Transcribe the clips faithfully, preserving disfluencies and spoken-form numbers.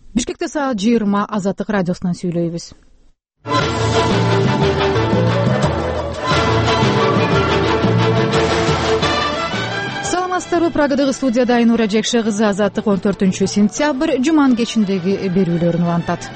Бишкекте саат жыйырма Азаттык радиосунан сүйлөйбүз. Саламатсыздарбы? Прагадагы студияда Айнура Жекше кызы. Азаттык он төртүнчү сентябрь жуманын кечиндеги берүүлөрүн улантат.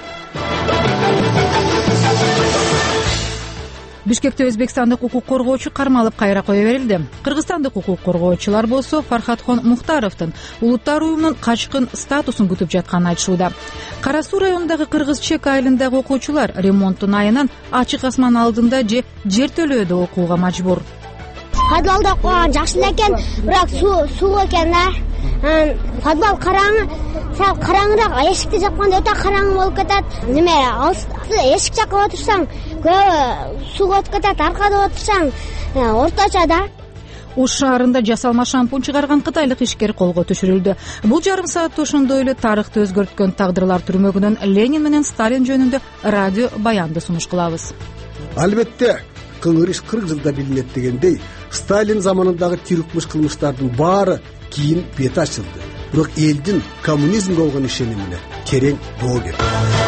Бишкекте өзбекстандык укук коргоочу кармалып кайра кое берилди. Кыргызстандык укук коргоочулар болсо Фархатхон Мухтаровдун улуттар уюмунун качкын статусун күтүп жатканын айтышууда. Кара Суу районундагы Кыргыз Чек айылындагы окуучулар ремонттун айынан ачык асман алдында же жер төлөөдө окууга мажбур. Подвалда окуган жакшы экен, бирок суу суу экен да. Подвал караңы, сал караңыраак, эшикти жапканда өтө караңы болуп кетет. Неме, эшик жакка отурсаң, көбү суу өтүп кетет, аркада отурсаң, орточо да. Ош шаарында жасалма шампунь чыгарган кытайлык ишкер колго түшүрүлдү. Бул жарым саатта ошондой эле тарыхты өзгөрткөн тагдырлар түрмөгүнөн Ленин менен Сталин жөнүндө радио баянды сунуш кылабыз. Албетте, кыңыр иш кырк жылда билинет дегендей, Сталин заманындагы тирикмиш кылмыштардын баары кийин бети ачылды. Бирок элдин коммунизмге болгон ишенимине терең доо берди.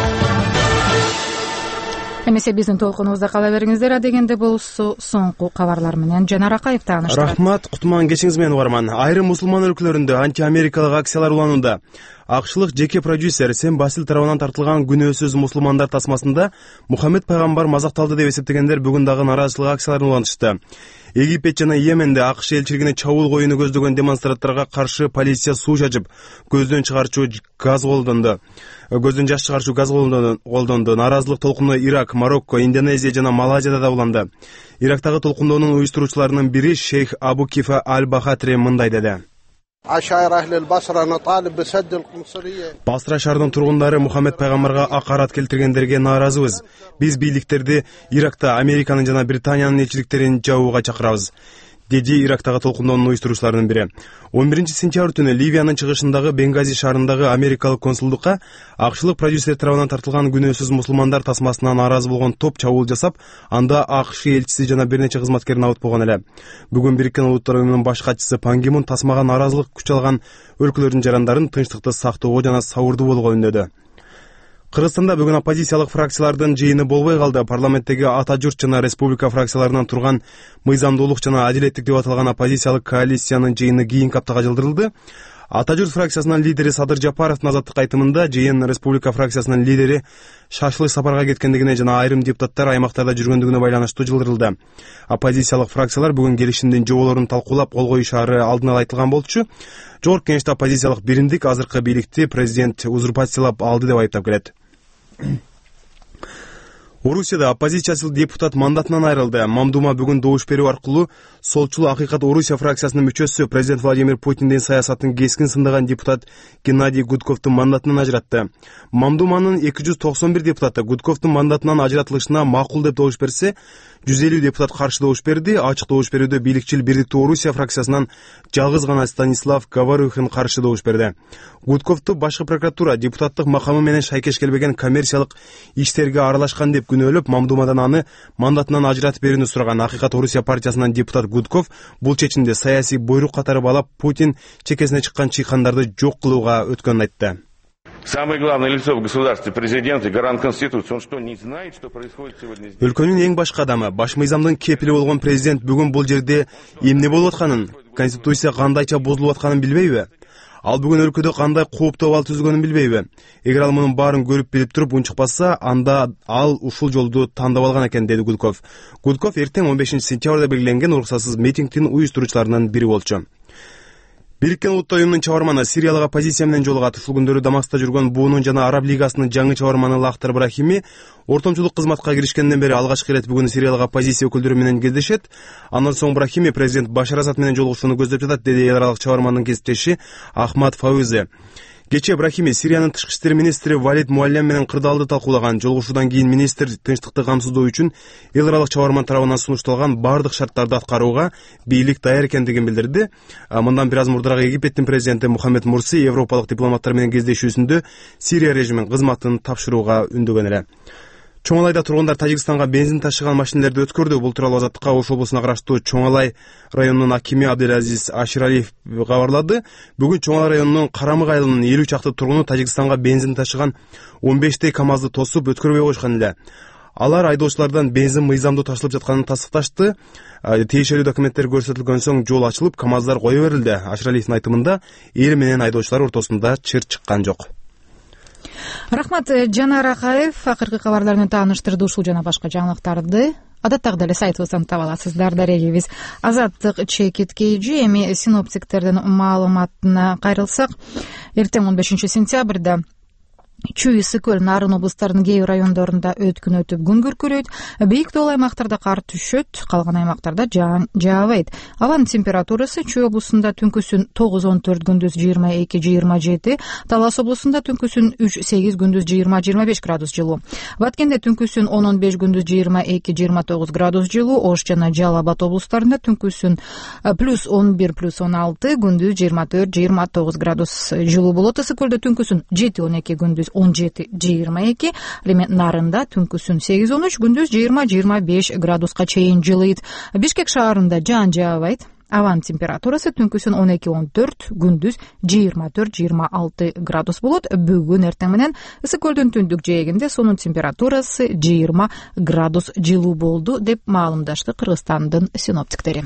Эмесе биздин толкунубузда кала бериңиздер. Дегенде болсо соңку кабарлар менен Жанар Акаев тааныштырат. Рахмат, кутман кечиңиз менен угарман. Айрым мусулман өлкөлөрүндө анти-америкалык акциялар уланууда. Акшылык жеке продюсер Сэм Басил тарабынан тартылган күнөөсүз мусулмандар тасмасында Мухаммед пайгамбар мазакталды деп эсептегендер бүгүн дагы нааразычылык акцияларын улантышты. Египет жана Йеменде АКШ элчилигине чабуул коюуну көздөгөн демонстранттарга каршы полиция суу чачып, көздөн чыгарчу газ колдонду. Көздөн жаш чыгарчу газ колдонду. Нааразылык толкуну Ирак, Марокко, Индонезия жана Малайзияда да уланды. Ирактагы толкундоонун уюштуруучуларынын бири Шейх Абу Кифа Аль-Бахатри мындай деди. Басра шаарынын тургундары Мухаммед пайгамбарга акарат келтиргендерге нааразыбыз. Биз бийликтерди Иракта Американын жана Британиянын элчиликтерин жабууга чакырабыз, деди Ирактагы толкундоонун уюштуруучуларынын бири. он биринчи сентябрь түнү Ливиянын чыгышындагы Бенгази шаарындагы америкалык консулдукка акшылык продюсер тарабынан тартылган күнөөсүз мусулмандар тасмасына нааразы болгон топ чабуул жасап, анда АКШ элчиси жана бир нече кызматкерин абыт болгон эле. Бүгүн Бириккен Улуттар уюмунун баш катчысы Пан Ги Мун тасмага нааразылык күч алган өлкөлөрдүн жарандарын тынчтыкты сактоого жана сабырдуу болууга үндөдү. Кыргызстанда бүгүн оппозициялык фракциялардын жыйыны болбой калды. Парламенттеги Ата журт жана Республика фракцияларынан турган мыйзамдуулук жана адилеттик деп аталган оппозициялык коалициянын жыйыны кийинки аптага жылдырылды. Ата журт фракциясынын лидери Садыр Жапаровдун Азаттык айтымында жыйын Республика фракциясынын лидери шашлык сапарга кеткендигине жана айрым депутаттар аймактарда жүргөндүгүнө байланыштуу жылдырылды. Оппозициялык фракциялар бүгүн келишимдин жоболорун талкуулап кол коюшаары алдын ала айтылган болчу. Жогорку Кеңеште оппозициялык биримдик азыркы бийликти президент узурпациялап алды деп айыптап келет. Орусияда оппозициячыл депутат мандатынан айрылды. Мамдума бүгүн добуш берүү аркылуу Солчул Акыйкат Орусия фракциясынын мүчөсү президент Владимир Путиндин саясатын кескин сындаган депутат Геннадий Гудковдун мандатынан ажыратты. Мамдуманын эки жүз токсон бир депутаты Гудковдун мандатынан ажыратылышына макул деп добуш берсе, жүз элүү депутат каршы добуш берди. Ачык добуш берүүдө бийликчил Биrdиктүү Орусия фракциясынан жалгыз гана Станислав Говорухин каршы добуш берди. Гудковду башкы прокуратура депутаттык макамы менен шайкеш келбеген коммерциялык иштерге аралашкан деп күнөөлөп, Мамдумадан аны мандатынан ажыратып берүүнү сураган. Акыйкат Орусия партиясынан депутат Гудков бул чечимди саясий буйрук катары балап, Путин чекесине чыккан чыйкандарды жок кылууга өткөнүн айтты. Самое главное лицо в государстве, президент и гарант Конституции, он что, не знает, что происходит сегодня здесь? Өлкөнүн эң башкы адамы, баш мыйзамдын кепили болгон президент бүгүн бул жерде эмне болуп атканын, Конституция кандайча бузулуп атканын билбейби? Ал бүгүн өлкөдө кандай кооптуу абал түзүлгөнүн билбейби? Эгер ал мунун баарын көрүп билип туруп унчукпаса, анда ал ушул жолду тандап алган экен, деди Гудков. Гудков эртең он бешинчи сентябрда белгиленген уруксатсыз митингдин уюштуруучуларынын бири болчу. Бириккен Улуттар уюмунун чабарманы Сириялык оппозиция менен жолугат. Ушул күндөрү Дамаскта жүргөн буунун жана Араб лигасынын жаңы чабарманы Лахтар Брахими ортомчулук кызматка киришкенден бери алгачкы ирет бүгүн Сириялык оппозиция өкүлдөрү менен кездешет. Андан соң Брахими президент Башар Асад менен жолугушууну көздөп жатат, деди эл аралык чабарманын кесиптеши Ахмад Фаузи. Кечээ Брахими Сириянын тышкы иштер министри Валид Муаллем менен кырдаалды талкуулаган. Жолугушуудан кийин министр тынчтыкты камсыздоо үчүн эл аралык чабарман тарабынан сунушталган бардык шарттарды аткарууга бийлик даяр экендигин билдирди. Мындан бир аз мурдараак Египеттин президенти Мухаммед Мурси европалык дипломаттар менен кездешүүсүндө Сирия режимин кызматын тапшырууга үндөгөн эле. Чоң Алайда тургундар Тажикстанга бензин ташыган машинелерди өткөрдү. Бул тууралуу Азаттыкка Ош облусуна караштуу Чоң Алай районунун акими Абделазиз Аширалиев кабарлады. Бүгүн Чоң Алай районунун Карамык айылынын элүү чакты тургуну Тажикстанга бензин ташыган он бештей КАМАЗды тосуп өткөрбөй койшкан эле. Алар айдоочулардан бензин мыйзамдуу ташылып жатканын тастыкташты. Тиешелүү документтер көрсөтүлгөн соң жол ачылып, КАМАЗдар кое берилди. Аширалиевдин айтымында эл менен айдоочулар ортосунда чыр чыккан жок. Рахмат, Жанар Акаев акыркы кабарларны тааныштырды. Ушул жана башка жаңылыктарды адаттагы эле сайтыбыздан таба аласыздар. Дарегибиз Азаттык чекит кейжи. Эми синоптиктердин маалыматына кайрылсак, эртең он бешинчи сентябрда Чүй, Ысык Көл, Нарын облустарынын кээ бир райондорунда өткүн өтүп күн күркүрөйт. Бийик тоол аймактарда кар түшөт, калган аймактарда жаан жаабайт. Абанын температурасы Чүй облусунда түнкүсүн тогуз он төрт, күндүз жыйырма эки жыйырма жети, Талас облусунда түнкүсүн үч сегиз, күндүз жыйырма жыйырма беш градус жылуу. Баткенде түнкүсүн он он беш, күндүз жыйырма эки жыйырма тогуз градус жылуу. Ош жана Жалал Абад облустарында түнкүсүн плюс он бир, плюс он алты, күндүз жыйырма төрт жыйырма тогуз градус жылуу болот. Ысык Көлдө түнкүсүн жети он эки, күндүз он жети жыйырма эки, эми Нарында түнкүсүн сегиз он үч, күндүз жыйырма жыйырма беш градуска чейин жылыйт. Бишкек шаарында жаан жаабайт. Абанын температурасы түнкүсүн он эки он төрт, күндүз жыйырма төрт жыйырма алты градус болот. Бүгүн эртең менен Ысык Көлдүн түндүк жээгинде сонун температурасы жыйырма градус жылуу болду деп маалымдашты Кыргызстандын синоптиктери.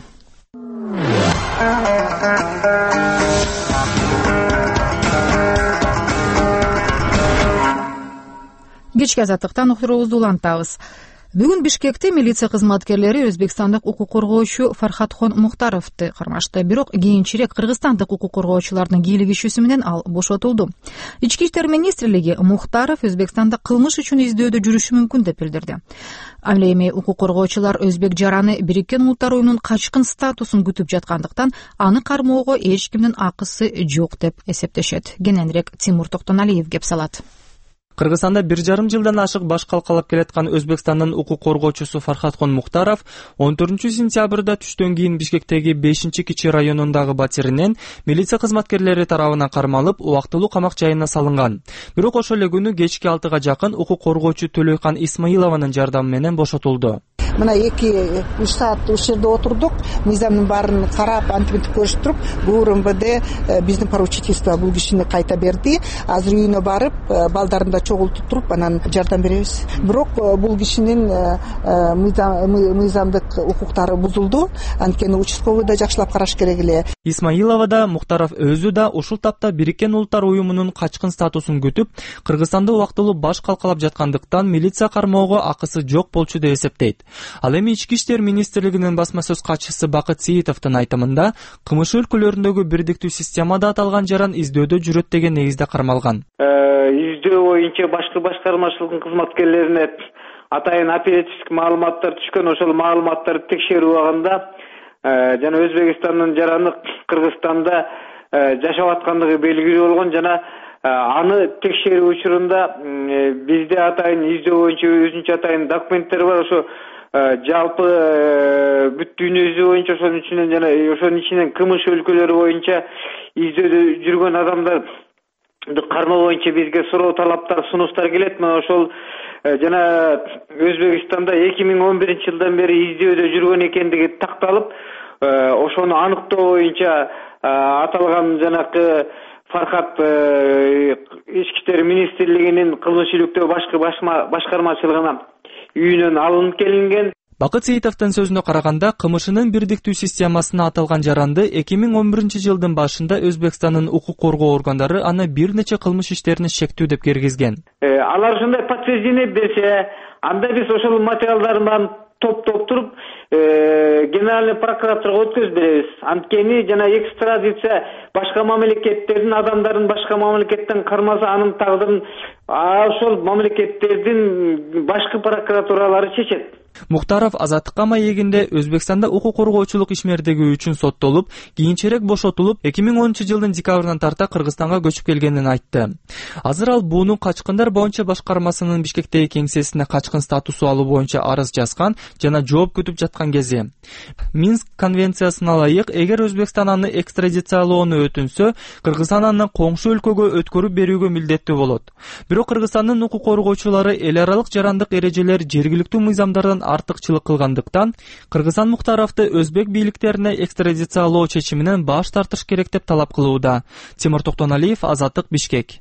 Кечки азаттыктан уктуруубузду улантабыз. Бүгүн Бишкекте милиция кызматкерлери өзбекстандык укук коргоочу Фархатхон Мухтаровду кармашты. Бирок кийинчерээк кыргызстандык укук коргоочулардын кийлигишүүсү менен ал бошотулду. Ички иштер министрлиги Мухтаров Өзбекстанда кылмыш үчүн издөөдө жүрүшү мүмкүн деп билдирди. Ал эми укук коргоочулар өзбек жараны Бириккен Улуттар уюмунун качкын статусун күтүп жаткандыктан аны кармоого эч кимдин акысы жок деп эсептешет. Кененирээк Тимур Токтоналиев кеп салат. Кыргызстанда бир жарым жылдан ашык баш калкалап келаткан Өзбекстандын укук коргоочусу Фархатхон Мухтаров он төртүнчү сентябрда түштөн кийин Бишкектеги бешинчи Кичи районундагы батиринен милиция кызматкерлери тарабынан кармалып, убактылуу камак жайына салынган. Бирок ошол эле күнү кечки алтыга жакын укук коргоочу Төлөйкан Исмаилованын жардамы менен бошотулду. Мына эки үч саат ушул жерде отурдук, мыйзамдын баарын карап, антиминтип көрүшүп туруп, ГУР МВД биздин поручительство бул кишини кайта берди. Азыр үйүнө барып, балдарын да чогултуп туруп, анан жардам беребиз. Бирок бул кишинин мыйзамдык укуктары бузулду. Анткени участковый да жакшылап караш керек эле. Исмаилова да, Мухтаров өзү да ушул тапта Бириккен Улуттар уюмунун качкын статусун күтүп, Кыргызстанда убактылуу баш калкалап жаткандыктан милиция кармоого акысы жок болчу деп эсептейт. Ал эми Ички иштер министрлигинин басма сөз катчысы Бакыт Сиитовдун айтымында, кымыш өлкөлөрүндөгү бирдиктүү системада аталган жаран издөөдө жүрөт деген негизде кармалган. Издөө боюнча башкы башкармачылыктын кызматкерлерине атайын оперативдик маалыматтар түшкөн. Ошол маалыматтарды текшерүү убагында жана Өзбекстандын жараны Кыргызстанда жашап аткандыгы белгилүү болгон жана аны текшерүү учурунда бизде атайын издөө боюнча өзүнчө атайын документтер бар. Ошо жалпы бүт дүйнөсү боюнча ошонун ичинен жана ошонун ичинен кымыш өлкөлөрү боюнча издөөдө жүргөн адамдарды кармоо боюнча бизге суроо талаптар, сунуштар келет. Мына ошол жана Өзбекстанда эки миң он биринчи жылдан бери издөөдө жүргөн экендиги такталып, ошону аныктоо боюнча аталган жанакы Фархат ички иштер министрлигинин кылмыш иликтөө башкы башкармачылыгына үйүнөн алынып келинген. Бакыт Сиитовдун сөзүнө караганда, кымышынын бирдиктүү системасына аталган жаранды эки миң он биринчи жылдын башында Өзбекстандын укук коргоо органдары аны бир нече кылмыш иштерине шектүү деп киргизген. Алар ушундай подтверждение берсе, анда биз ошол материалдарды баарын топтоп туруп, генеральный прокуратурага өткөзүп беребиз. Анткени жана экстрадиция башка мамлекеттердин адамдарын башка мамлекеттен кармаса, анын тагдырын ошол мамлекеттердин башкы прокуратуралары чечет. Мухтаров азаттыкка маегинде Өзбекстанда укук коргоочулук ишмердиги үчүн соттолуп, кийинчерээк бошотулуп, эки миң онунчу жылдын декабрынан тарта Кыргызстанга көчүп келгенин айтты. Азыр ал буунун качкындар боюнча башкармасынын Бишкектеги кеңсесине качкын статусу алуу боюнча арыз жазган жана жооп күтүп жаткан кези. Минск конвенциясына ылайык, эгер Өзбекстан аны экстрадициялоону өтүнсө, Кыргызстан аны коңшу өлкөгө өткөрүп берүүгө милдеттүү болот. Бирок Кыргызстандын укук коргоочулары эл аралык жарандык эрежелер жергиликтүү мыйзамдардан артыкчылык кылгандыктан, Кыргызстан Мухтаровду өзбек бийликтерине экстрадициялоо чечиминен баш тартыш керек деп талап кылууда. Тимур Токтоналиев, Азаттык, Бишкек.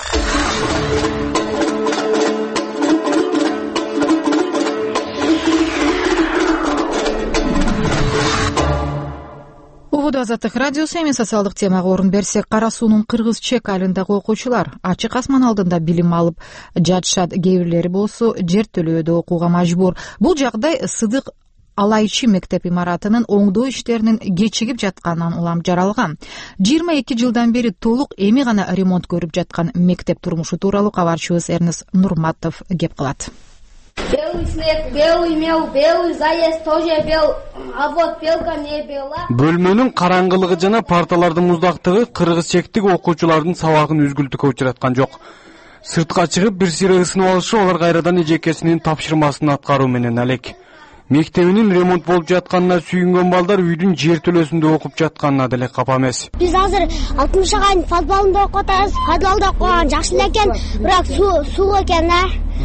Убуду Азаттык радиосу. Эми социалдык темага орун берсек, Кара суунун Кыргыз Чек айылындагы окуучулар ачык асман алдында билим алып жатышат. Кээ бирлери болсо жер төлөөдө окууга мажбур. Бул жагдай Сыдык Алайчы мектеп имаратынын оңдоо иштеринин кечигип жатканынан улам жаралган. жыйырма эки жылдан бери толук эми гана ремонт көрүп жаткан мектеп турмушу тууралуу кабарчыбыз Эрнис Нурматов кеп кылат. Белый снег, белый мел, белый заяц тоже бел, а вот белка не бела. Бөлмөнүн караңгылыгы жана парталардын муздактыгы Кыргыз Чектик окуучулардын сабагын үзгүлтүккө учураткан жок. Сыртка чыгып бир сыйра ысынып алышы алар кайрадан эжекесинин тапшырмасын аткаруу менен алек. Мектебинин ремонт болуп жатканына сүйүнгөн балдар үйдүн жер төлөсүндө окуп жатканына деле капа эмес. Биз азыр алтымыш агайдын подвалында окуп атабыз. Подвалда окуган жакшы эле экен, бирок суу суу экен да.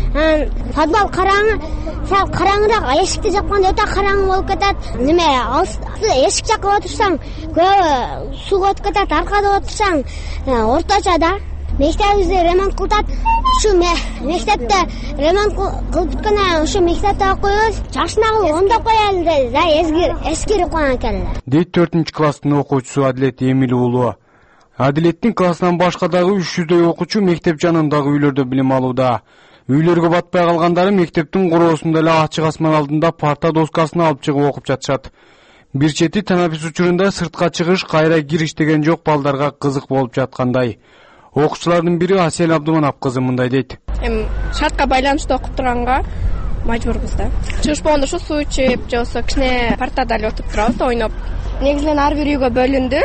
Подвал караңы, сал караңыраак, эшикти жапканда өтө караңгы болуп кетет. Неме, эшик жакка отурсаң, көбү суу өтүп кетет, аркада отурсаң, орточо да. Мектебибизди ремонт кылат. Ушу мектепте ремонт кылып бүткөндөн ушу мектепте окуйбуз. Жашнагы ондоп коелу деп, да эскир, эскирип койгон экен. Дейт төртүнчү класстын окуучусу Адилет Эмил уулу. Адилеттин классынан башка дагы үч жүздөй окуучу мектеп жанындагы үйлөрдө билим алууда. Үйлөргө батпай калгандары мектептин короосунда эле ачык асман алдында парта доскасын алып чыгып окуп жатышат. Бир чети танапис учурунда сыртка чыгыш, кайра кириш деген жок, балдарга кызык болуп жаткандай. Окуучулардын бири Асел Абдуманап кызы мындай дейт. Эми шартка байланыштуу окуп турганга мажбурбуз да. Чыгыш болгондо ушу суу ичип, же болбосо кичине партада эле отуруп турабыз, ойноп. Негизинен ар бир үйгө бөлүндү.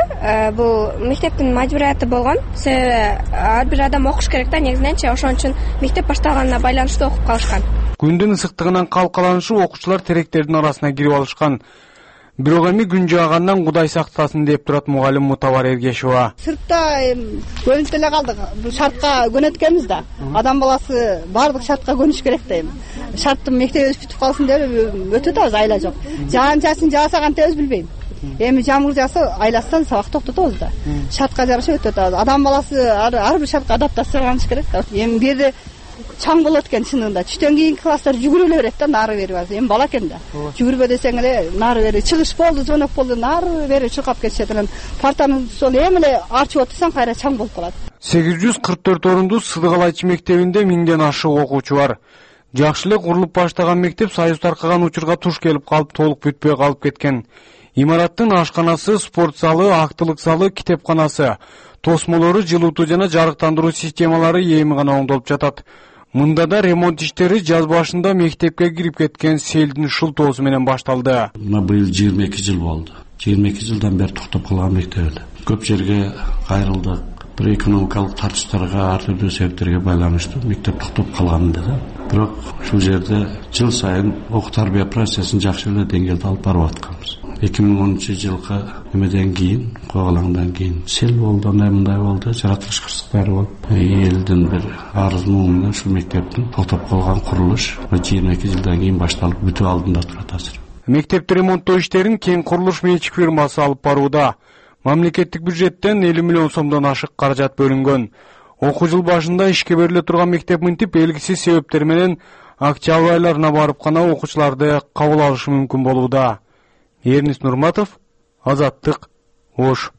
Бул мектептин мажбурияты болгон. Себеби ар бир адам окуш керек да, негизиненчи ошон үчүн мектеп башталганына байланыштуу окуп калышкан. Күндүн ысыктыгынан калкаланышып окуучулар теректердин арасына кирип алышкан. Бирок эми күн жаагандан Кудай сактасын деп турат мугалим Мутабар Эргешова. Сыртта көнүп эле калдык. Бул шартка көнөткөнбүз да. Адам баласы бардык шартка көнүш керек да эми. Шарттын мектебибиз бүтүп калсын деп өтөт аз айла жок. Жаан чачын жааса кантебиз билбейм. Эми жамгыр жааса айластан сабак токтотобуз да. Шартка жараша өтөт аз. Адам баласы ар бир шартка адаптацияланыш керек да. Эми бирде чаң болот экен чынында. Түштөн кийинки класстар жүгүрө эле берет да, нары бери базы. Эми бала экен да. Жүгүрбө десең эле нары бери чыгыш болду, звонок болду, нары бери чуркап кетишет. Анан партаны сол эми эле арчып отурсаң кайра чаң болуп калат. сегиз жүз кырк төрт орундуу Сыдык Алайчы мектебинде миңден ашык окуучу бар. Жакшы эле курулуп баштаган мектеп союз таркаган учурга туш келип калып, толук бүтпөй калып кеткен. Имараттын ашканасы, спорт залы, актылык залы, китепканасы, тосмолору, жылуутуу жана жарыктандыруу системалары эми гана оңдолуп жатат. Мында да ремонт иштери жаз башында мектепке кирип кеткен селдин шылтоосу менен башталды. Мына быйыл жыйырма эки жыл болду. жыйырма эки жылдан бери токтоп калган мектеп эле. Көп жерге кайрылдык. Бир экономикалык тартыштарга, ар түрдүү себептерге байланыштуу мектеп токтоп калган да. Бирок ушул жерде жыл сайын окуу тарбия процессин жакшы эле деңгээлде алып барып атканбыз. эки миң онунчу жылкы эмеден кийин, койгулаңдан кийин сел болду, андай мындай болду, жаратылыш кырсыктары болуп, элдин бир арыз муу менен ушул мектептин токтоп калган курулуш жыйырма эки жылдан кийин башталып бүтүү алдында турат азыр. Мектепти ремонттоо иштерин Кең курулуш менчик фирмасы алып барууда. Мамлекеттик бюджеттен элүү миллион сомдон ашык каражат бөлүнгөн. Окуу жыл башында ишке бериле турган мектеп мынтип белгисиз себептер менен октябрь айларына барып гана окуучуларды кабыл алышы мүмкүн болууда. Эрнис Нурматов, Азаттык, Ош.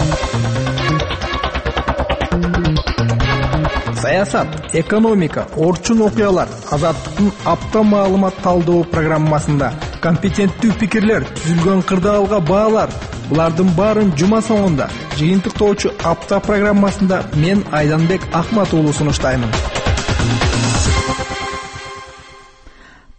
Саясат, экономика, орчун окуялар Азаттыктын апта маалымат талдоо программасында компетенттүү пикирлер, түзүлгөн кырдаалга баалар. Булардын баарын жума соңунда жыйынтыктоочу апта программасында мен Айданбек Ахмат уулу сунуштаймын.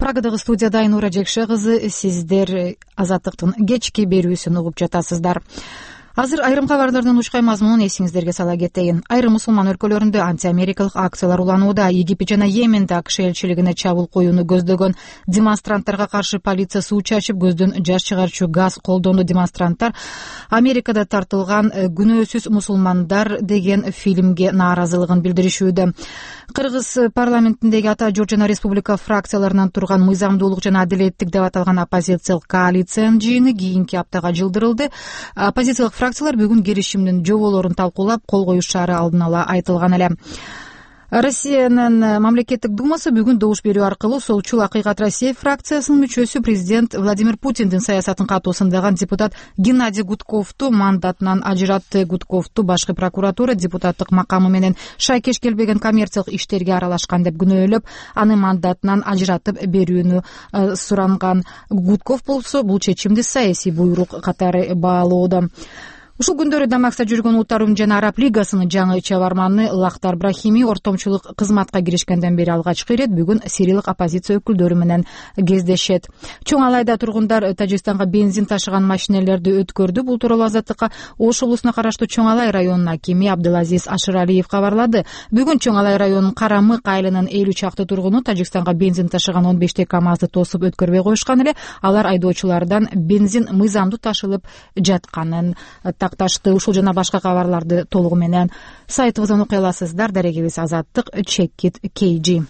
Прагадагы студияда Айнура Жекше кызы, сиздер Азаттыктын кечки берүүсүн угуп жатасыздар. Азыр айрым кабарлардын учкай мазмунун эсиңиздерге сала кетейин. Айрым мусулман өлкөлөрүндө антиамерикалык акциялар уланууда. Египет жана Йеменде АКШ элчилигине чабуул коюуну көздөгөн демонстранттарга каршы полиция суу чачып, көздөн жаш чыгарчу газ колдонду. Демонстранттар Америкада тартылган «Күнөөсүз мусулмандар» деген фильмге нааразылыгын билдиришүүдө. Кыргыз парламентиндеги Ата Жоржина Республика фракцияларынан турган мыйзамдуулук жана адилеттик деп аталган оппозициялык коалициянын жыйыны кийинки аптага жылдырылды. Оппозициялык фракциялар бүгүн келишимдин жоболорун талкуулап, кол коюшаары алдын ала айтылган эле. Россиянын мамлекеттик думасы бүгүн добуш берүү аркылуу Солчул Акыйкат Россия фракциясынын мүчөсү президент Владимир Путиндин саясатын катуу сындаган депутат Геннадий Гудковду мандатынан ажыратты. Гудковду башкы прокуратура депутаттык макамы менен шайкеш келбеген коммерциялык иштерге аралашкан деп күнөөлөп, аны мандатынан ажыратып берүүнү суранган. Гудков болсо бул чечимди саясий буйрук катары баалоодо. Ушул күндөрү Дамаскта жүргөн Улуттар уюму жана Араб лигасынын жаңы чабарманы Лахтар Брахими ортомчулук кызматка киришкенден бери алгачкы ирет бүгүн Сириялык оппозиция өкүлдөрү менен кездешет. Чоң Алайда тургундар Тажикстанга бензин ташыган машинелерди өткөрдү. Бул тууралуу Азаттыкка Ош облусуна караштуу Чоң Алай районунун акими Абдылазиз Ашыралиев кабарлады. Бүгүн Чоң Алай районунун Карамык айылынын элүү чакты тургуну Тажикстанга бензин ташыган он беш КАМАЗды тосуп өткөрбөй коюшкан эле. Алар айдоочулардан бензин мыйзамдуу ташылып жатканын такташты. Ушул жана башка кабарларды толугу менен сайтыбыздан окуй аласыздар. Дарегибиз Азаттык Чекит Кейжи.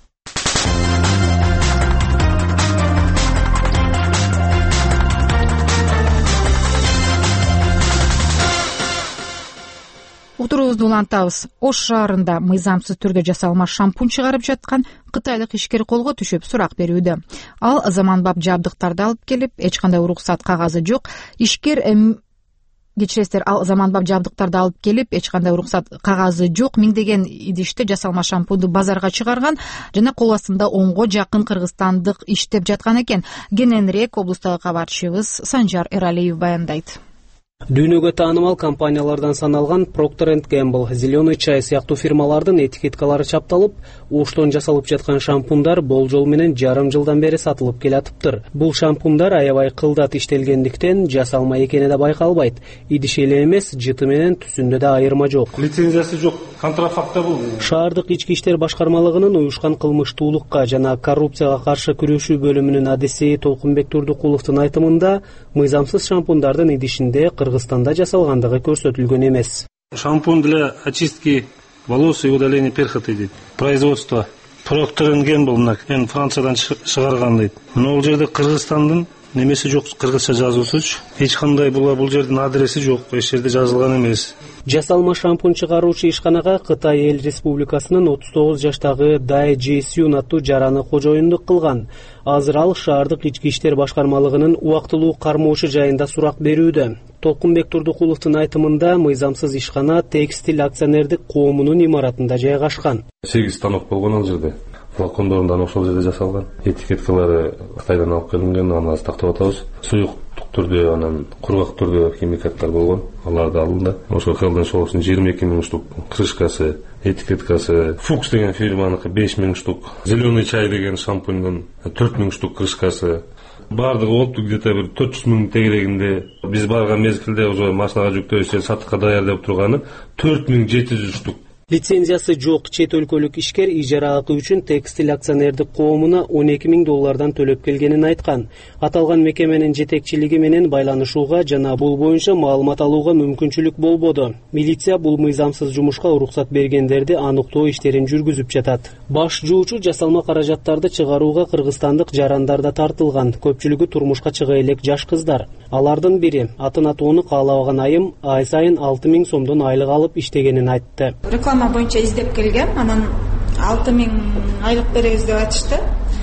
Утуруубузду улантабыз. Ош шаарында мыйзамсыз түрдө жасалма шампунь чыгарып жаткан кытайлык ишкер колго түшүп сурак берүүдө. Ал заманбап жабдыктарды алып келип, эч кандай уруксат кагазы жок. Ишкер Кечиресиздер, ал заманбап жабдыктарды алып келип, эч кандай уруксат кагазы жок, миңдеген идиште жасалма шампунду базарга чыгарган жана кол астында онго жакын кыргызстандык иштеп жаткан экен. Кененирээк облустагы кабарчыбыз Санжар Эралиев баяндайт. Дүйнөгө таанымал компаниялардан саналган Procter энд Gamble, Зеленый чай сыяктуу фирмалардын этикеткалары чапталып, Оштон жасалып жаткан шампундар болжол менен жарым жылдан бери сатылып келатыптыр. Бул шампундар аябай кылдат иштелгендиктен жасалма экени да байкалбайт. Идиш эле эмес, жыты менен түсүндө да айырма жок. Лицензиясы жок, контрафакта бул. Шаардык ички иштер башкармалыгынын уюшкан кылмыштуулукка жана коррупцияга каршы күрөшүү бөлүмүнүн адиси Толкунбек Турдукуловдун айтымында, мыйзамсыз шампундардын идишинде Кыргызстанда жасалгандыгы көрсөтүлгөн эмес. Шампунь для очистки волос и удаления перхоти дейт. Производство Procter энд Gamble мен Франциядан чыгарган дейт. Бул жерде Кыргызстандын немеси жок, кыргызча жазуусуч. Эч кандай була бул жердин адреси жок, эч жерде жазылган эмес. Жасалма шампунь чыгаруучу ишканага Кытай Эл Республикасынын отуз тогуз жаштагы Дай Джейсюн аттуу жараны кожоюндук кылган. Азыр ал шаардык ички иштер башкармалыгынын убактылуу кармоочу жайында сурак берүүдө. Толкунбек Турдукуловдун айтымында, мыйзамсыз ишкана Текстиль акционердик коомунун имаратында жайгашкан. сегиз станок болгон ал жерде. Флакондорундан ошол жерде жасалган. Этикеткалары Кытайдан алып келинген, аны азыр тактап атабыз. Суюктук түрдө, анан кургак түрдө химикаттар болгон. Аларды алынды. Ошо Хелден Шолкстун жыйырма эки миң штук крышкасы, этикеткасы, Фукс деген фирманыкы беш миң штук, Зеленый чай деген шампуньдун төрт миң штук крышкасы. Бардыгы болупту где-то бир төрт жүз миң тегерегинде. Биз барган мезгилде уже машинага жүктөбүз, сатыкка даярдап турганы төрт миң жети жүз штук. Лицензиясы жок чет өлкөлүк ишкер ижара акы үчүн Текстиль акционердик коомуна он эки миң доллардан төлөп келгенин айткан. Аталган мекеменин жетекчилиги менен байланышууга жана бул боюнча маалымат алууга мүмкүнчүлүк болбоду. Милиция бул мыйзамсыз жумушка уруксат бергендерди аныктоо иштерин жүргүзүп жатат. Баш жуучу жасалма каражаттарды чыгарууга кыргызстандык жарандар да тартылган. Көпчүлүгү турмушка чыга элек жаш кыздар. Алардын бири атын атоону каалабаган айым ай сайын алты миң сомдон айлык алып иштегенин айтты. Реклама боюнча издеп келгем, анан алты миң айлык беребиз деп айтышты.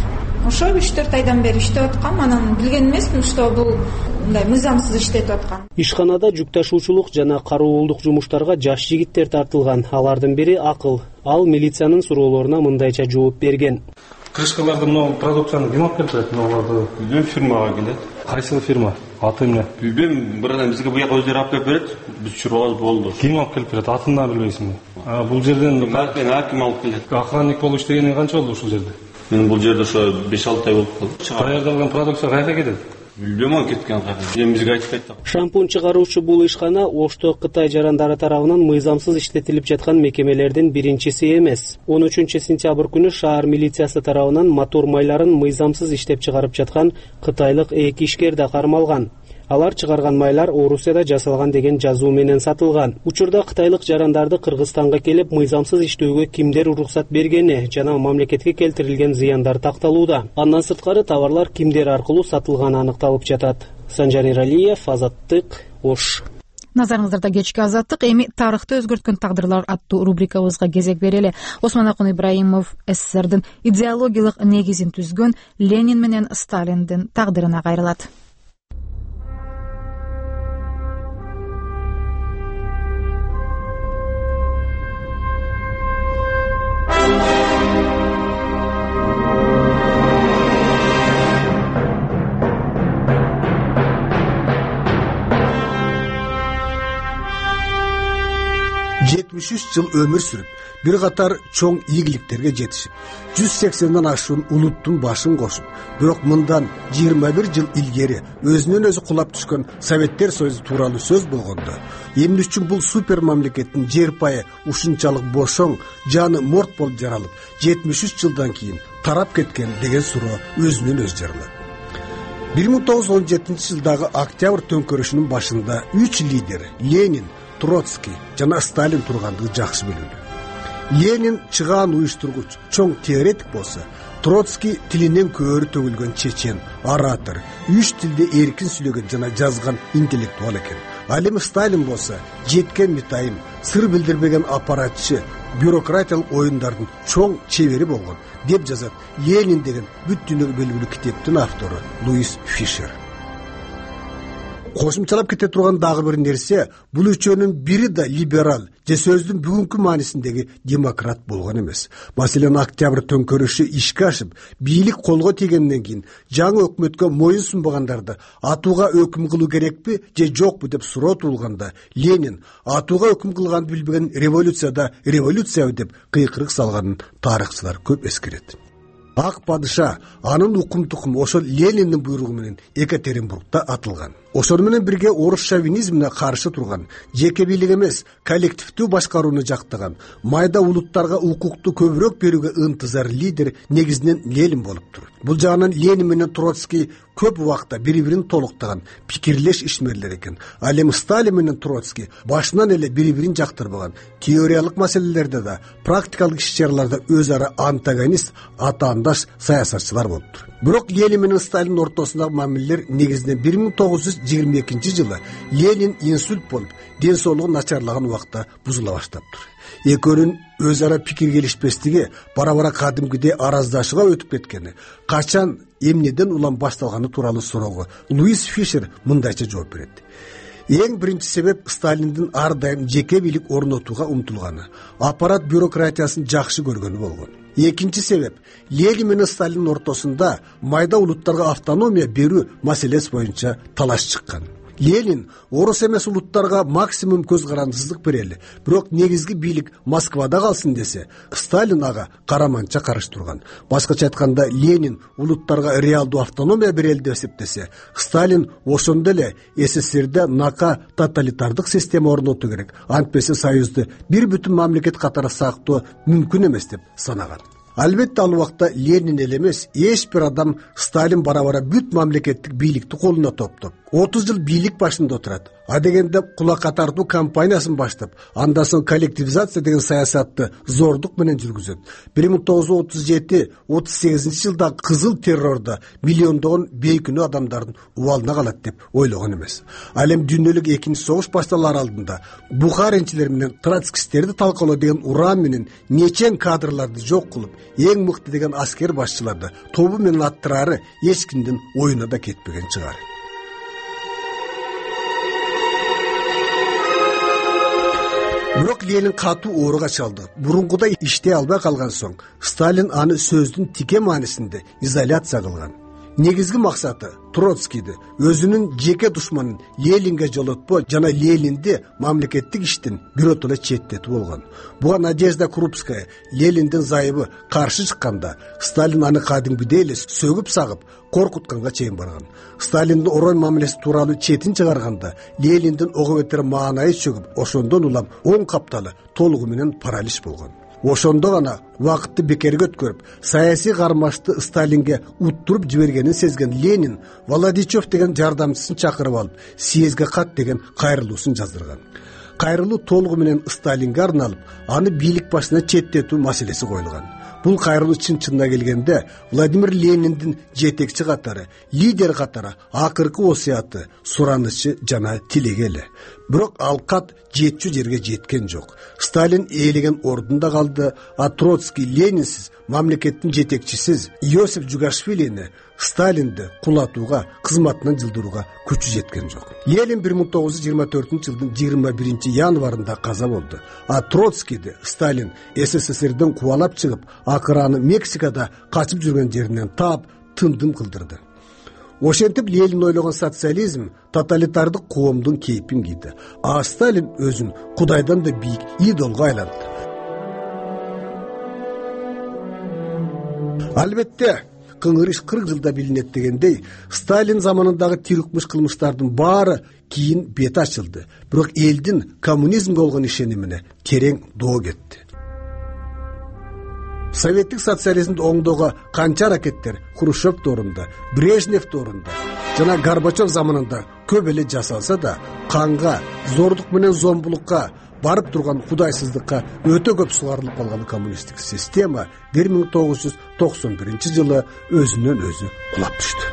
Ошо үч төрт айдан бери иштеп аткам, анан билген эмесмин, что бул мындай мыйзамсыз иштетип аткан. Ишканада жүк ташуучулук жана кароолдук жумуштарга жаш жигиттер тартылган. Алардын бири Акыл. Ал милициянын суроолоруна мындайча жооп берген. Крышкаларды мына продукцияны ким алып келет? Мыналарды билбейм, фирмага келет. Кайсы фирма? Аты эмне? Билбейм, бирден бизге буяк өздөрү алып келип берет. Биз чурабыз болду. Ким алып келип берет? Атын да билбейсизби? А бул жерден мен аким алып келет. Охранник болуп иштегенине канча болду ушул жерде? мен бул жерде ошо беш алты ай болуп калды. Даярдалган продукция каяка кетет? Билбейм аны кеткен каяка. Эми бизге айтпайт да. Шампунь чыгаруучу бул ишкана Ошто Кытай жарандары тарабынан мыйзамсыз иштетилип жаткан мекемелердин биринчиси эмес. он үчүнчү сентябрь күнү шаар милициясы тарабынан мотор майларын мыйзамсыз иштеп чыгарып жаткан кытайлык эки ишкер да кармалган. Алар чыгарган майлар Орусияда жасалган деген жазуу менен сатылган. Учурда кытайлык жарандарды Кыргызстанга келип мыйзамсыз иштөөгө кимдер уруксат бергени жана мамлекетке келтирилген зыяндар такталууда. Андан сырткары товарлар кимдер аркылуу сатылганы аныкталып жатат. Санжар Иралиев, Азаттык, Ош. Назарыңыздарда кечки Азаттык. Эми тарыхты өзгөрткөн тагдырлар аттуу рубрикабызга кезек берели. Осмонакун Ибраимов СССРдин идеологиялык негизин түзгөн Ленин менен Сталиндин тагдырына кайрылат. жетимиш үч жыл өмүр сүрүп, бир катар чоң ийгиликтерге жетишип, жүз сексенден ашуун улуттун башын кошуп, бирок мындан жыйырма бир жыл илгери өзүнөн өзү кулап түшкөн Советтер Союзу тууралуу сөз болгондо, эмне үчүн бул супер мамлекеттин жер пайы ушунчалык бошоң, жаны морт болуп жаралып, жетимиш үч жылдан кийин тарап кеткен деген суроо өзүнөн өзү жаралат. бир миң тогуз жүз он жетинчи жылдагы Октябрь төңкөрүшүнүн башында үч лидер Ленин, Троцкий жана Сталин тургандыгы жакшы билинүү. Ленин чыгаан уюштургуч, чоң теоретик болсо, Троцкий тилинен көөрү төгүлгөн чечен, оратор, үч тилде эркин сүйлөгөн жана жазган интеллектуал экен. Ал эми Сталин болсо, жеткен митайым, сыр билдирбеген аппаратчы, бюрократиялык оюндардын чоң чебери болгон, деп жазат Ленин деген бүт дүйнөгө белгилүү китептин автору Луис Фишер. Кошумчалап кете турган дагы бир нерсе, бул үчөөнүн бири да либерал же сөздүн бүгүнкү маанисиндеги демократ болгон эмес. Маселен, Октябрь төңкөрүшү ишке ашып, бийлик колго тийгенден кийин жаңы өкмөткө моюн сунбагандарды атууга өкүм кылуу керекпи же жокпу деп суроо туулганда, Ленин атууга өкүм кылганды билбеген революцияда революциябы деп кыйкырык салганын тарыхчылар көп эскерет. Ак падыша, анын укум тукуму ошол Лениндин буйругу менен Екатеринбургда атылган. Ошону менен бирге орус шовинизмине каршы турган, жеке бийлик эмес, коллективдүү башкарууну жактаган, майда улуттарга укукту көбүрөөк берүүгө ынтызар лидер негизинен Ленин болуптур. Бул жагынан Ленин менен Троцкий көп убакта бири-бирин толуктаган пикирлеш ишмерлер экен. Ал эми Сталин менен Троцкий башынан эле бири-бирин жактырбаган, теориялык маселелерде да, практикалык иш-чараларда өз ара антагонист, атаандаш саясатчылар болуптур. Бирок Ленин менен Сталин ортосундагы мамилелер негизинен бир миң тогуз жүз жыйырма экинчи жылы Ленин инсульт болуп, ден соолугу начарлаган убакта бузула баштаптыр. Экөөнүн өз ара пикир келишпестиги бара-бара кадимкидей араздашууга өтүп кеткени, качан эмнеден улам башталганы тууралуу суроого Луис Фишер мындайча жооп берет. Эң биринчи себеп Сталиндин ар дайым жеке бийлик орнотууга умтулганы, аппарат бюрократиясын жакшы көргөнү болгон. Экинчи себеп Ленин менен Сталиндин ортосунда майда улуттарга автономия берүү маселеси боюнча талаш чыккан. Ленин орус эмес улуттарга максимум көз карандысыздык берели, бирок негизги бийлик Москвада калсын десе, Сталин ага караманча каршы турган. Башкача айтканда, Ленин улуттарга реалдуу автономия берели деп эсептесе, Сталин ошондо эле СССРде нака тоталитардык система орнотуу керек, антпесе союзду бир бүтүн мамлекет катары сактоо мүмкүн эмес деп санаган. Албетте ал убакта Ленин эле эмес, эч бир адам Сталин бара-бара бүт мамлекеттик бийликти колуна топтоп, отуз жыл бийлик башында отурат. А дегенде кулакка тартуу кампаниясын баштап, андан соң коллективизация деген саясатты зордук менен жүргүзөт. бир миң тогуз жүз отуз жети отуз сегизинчи жылдагы кызыл террордо миллиондогон бейкүнөө адамдардын убалына калат деп ойлогон эмес. Ал эми дүйнөлүк экинчи согуш башталар алдында бухаринчилер менен троцкисттерди талкалоо деген уран менен нечен кадрларды жок кылып, эң мыкты деген аскер башчыларды тобу менен аттырары эч кимдин оюна да кетпеген чыгар. Бирок Ленин катуу ооруга чалды. Бурунгудай иштей албай калган соң, Сталин аны сөздүн тике маанисинде изоляция кылган. негизги максаты Троцкийди өзүнүн жеке душманын Ленинге жолотпо жана Ленинди мамлекеттик иштин биротула четтетүү болгон. Буга Надежда Крупская Лениндин зайыбы каршы чыкканда Сталин аны кадимгидей эле сөгүп сагып коркутканга чейин барган. Сталиндин орой мамилеси тууралуу четин чыгарганда Лениндин ого бетер маанайы чөгүп, ошондон улам оң капталы толугу менен паралич болгон. Ошондо гана убакытты бекерге өткөрүп, саясий кармашты Сталинге уттуруп жибергенин сезген Ленин Володичев деген жардамчысын чакырып алып, съезге кат деген кайрылуусун жаздырган. Кайрылуу толугу менен Сталинге арналып, аны бийлик башына четтетүү маселеси коюлган. Бул кайрылуу чын-чынына келгенде Владимир Лениндин жетекчи катары, лидер катары акыркы осуяты, суранычы жана тилеги эле. Бирок ал кат жетчү жерге жеткен жок. Сталин ээлеген ордунда калды, а Троцкий Ленинсиз, мамлекеттин жетекчисиз Иосиф Джугашвилини Сталинди кулатууга, кызматынан жылдырууга күчү жеткен жок. Ленин бир миң тогуз жүз жыйырма төртүнчү жылдын жыйырма биринчи январында каза болду, а Троцкийди Сталин СССРден кубалап чыгып, акыраны Мексикада качып жүргөн жеринен таап, тындым кылдырды. Ошентип Ленин ойлогон социализм тоталитардык коомдун кейпин кийди, а Сталин өзүн кудайдан да бийик идолго айланды. Албетте, кыңгыр иш кырк жылда билинет дегендей, Сталин заманындагы тирикмиш кылмыштардын баары кийин бети ачылды. Бирок элдин коммунизмге болгон ишенимине терең доо кетти. Советтик социализмди оңдоого канча аракеттер Хрущев доорунда, Брежнев доорунда жана Горбачев заманында көп эле жасалса да, канга, зордук менен зомбулукка барып турган кудайсыздыкка өтө көп сугарылып калган коммунисттик система бир миң тогуз жүз токсон биринчи жылы өзүнөн өзү кулап түштү.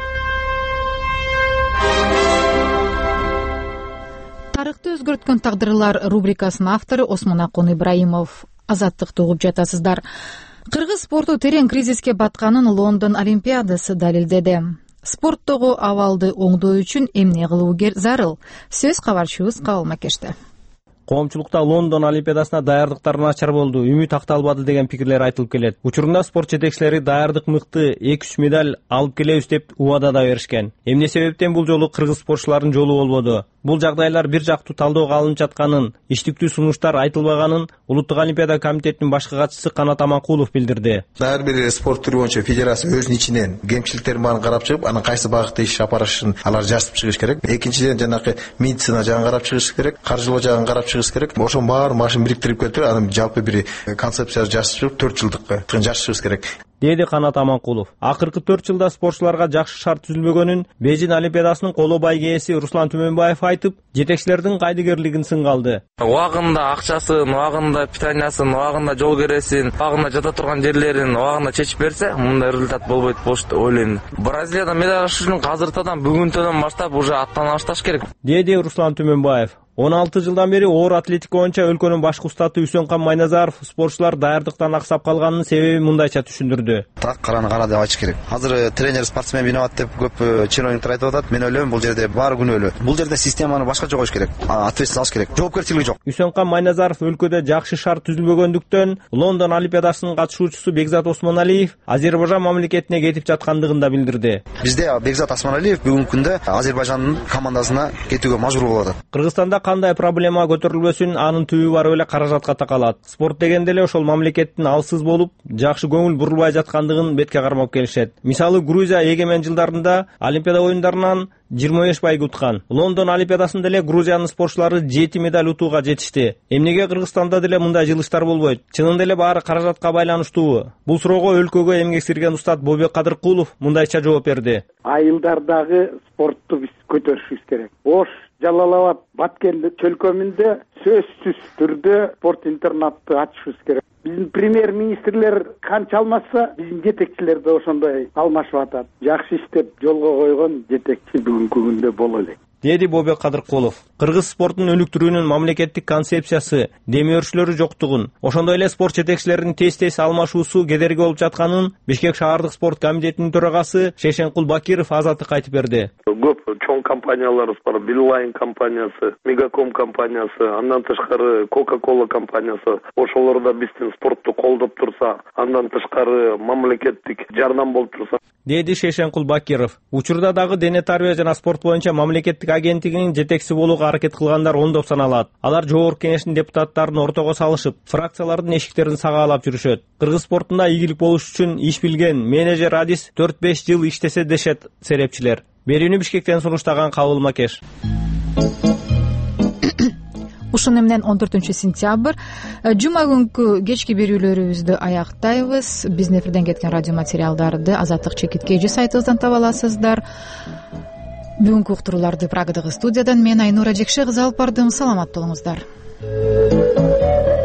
Тарыхты өзгөрткөн тагдырлар рубрикасынын автору Осмон Акун Ибраимов. Азаттыкты угуп жатасыздар. Кыргыз спорту терең кризиске батканын Лондон Олимпиадасы далилдеди. Спорттогу абалды оңдоо үчүн эмне кылуу зарыл? Сөз кабарчыбыз Кабыл Макеште. Коомчулукта Лондон Олимпиадасына даярдыктар начар болду, үмүт акталбады деген пикирлер айтылып келет. Учурунда спорт жетекчилери даярдык мыкты, эки үч медаль алып келебиз деп убада да беришкен. Эмне себептен бул жолу кыргыз спортчулардын жолу болбоду? Бул жагдайлар бир жактуу талдөөгө алынып жатканын, иштиктүү сунуштар айтылбаганын Улуттук Олимпиада комитетинин башкы катчысы Канат Аманкулов билдирди. Ар бир спорт түрү боюнча федерация өзүнүн ичинен кемчиликтерин баарын карап чыгып, анан кайсы багытта иш апарышын алар жазып чыгыш керек. Экинчиден жанакы медицина жагын карап чыгыш керек, каржылоо жагын карап чыгыш керек. Ошонун баарын машин бириктирип келтирип, анан жалпы бир концепция жазып чыгып, төрт жылдыкка жазып чыгыш керек. Деди Канат Аманкулов. Акыркы төрт жылда спортчуларга жакшы шарт түзүлбөгөнүн Бейжин Олимпиадасынын коло байге ээси Руслан Түмөнбаев айтып, жетекчилердин кайдыгерлигин сынга алды. Убагында акчасын, убагында питаниясын, убагында жол кересин, убагында жата турган жерлерин убагында чечип берсе, мындай результат болбойт болуш деп ойлойм. Бразилиядан медаль алыш үчүн азыртадан бүгүнтөдөн баштап уже аттан башташ керек. Деди Руслан Түмөнбаев. он алты жылдан бери оор атлетика боюнча өлкөнүн башкы устаты Үсөнкан Майназаров спортчулар даярдыктан аксап калганын себеби мындайча түшүндүрдү. Так караны кара деп айтыш керек. Азыр тренер спортсмен виноват деп көп чиновниктер айтып атат. Мен ойлойм, бул жерде баары күнөөлүү. Бул жерде системаны башкача коюш керек. Ответственность алыш керек. Жоопкерчилиги жок. Үсөнкан Майназаров өлкөдө жакшы шарт түзүлбөгөндүктөн Лондон Олимпиадасынын катышуучусу Бекзат Осмоналиев Азербайжан мамлекетине кетип жаткандыгын да билдирди. Бизде Бекзат Осмоналиев бүгүнкү күндө Азербайжандын командасына кетүүгө мажбур болуп атат. Кыргызстанда кандай проблема көтөрүлбөсүн, анын түбү бар эле каражатка такалат. Спорт дегенде эле ошол мамлекеттин алсыз болуп, жакшы көңүл бурулбай жаткандыгын бетке кармап келишет. Мисалы, Грузия эгемен жылдарында Олимпиада оюндарынан жыйырма беш байга уткан. Лондон Олимпиадасында эле Грузиянын спортчулары жети медаль утууга жетишти. Эмнеге Кыргызстанда деле мындай жылыштар болбойт? Чынында эле баары каражатка байланыштуу. Бул суроого өлкөгө эмгек сирген устат Бобек Кадыркулов мындайча жооп берди. Айылдардагы спортту биз көтөрүшүбүз керек. Ош, Жалал-Абад, Баткен чөлкөмүндө сөзсүз түрдө спорт интернатты ачышыбыз керек. Биздин премьер-министрлер канча алмаса, биздин жетекчилер да ошондой алмашып атат. Жакшы иштеп жолго койгон жетекчи бүгүнкү күндө боло элек. Деди Бобек Кадыркулов. Кыргыз спортунун өнүктүрүүнүн мамлекеттик концепциясы, демөөрчүлөрү жоктугун, ошондой эле спорт жетекчилеринин тез-тез алмашуусу кедерги болуп жатканын Бишкек шаардык спорт комитетинин төрагасы Шешенкул Бакиров Азаттыкка айтып берди. Көп чоң компаниялар бар, Билайн компаниясы, Мегаком компаниясы, андан тышкары Кока-Кола компаниясы, ошолор да биздин спортту колдоп турса, андан тышкары мамлекеттик жардам болуп турса. деди Шешенкул Бакиров. Учурда дагы дене тарбия жана спорт боюнча мамлекеттик агенттигинин жетекчиси болууга аракет кылгандар ондоп саналат. Алар жогорку кеңештин депутаттарын ортого салышып, фракциялардын эшиктерин сагаалап жүрүшөт. Кыргыз спортунда ийгилик болуш үчүн иш билген менеджер Адис төрт беш жыл иштесе дешет серепчилер. Берүүнү Бишкектен сунуштаган Кабыл Макеш. Ушуну менен он төртүнчү сентябрь жума күнкү кечки берүүлөрүбүздү аяктайбыз. Биздин эфирден кеткен радио материалдарды Азаттык чекит кж сайтыбыздан таба аласыздар. Бүгүнкү уктурууларды Прагадагы студиядан мен Айнура Жекше кызы алып бардым. Саламат болуңуздар.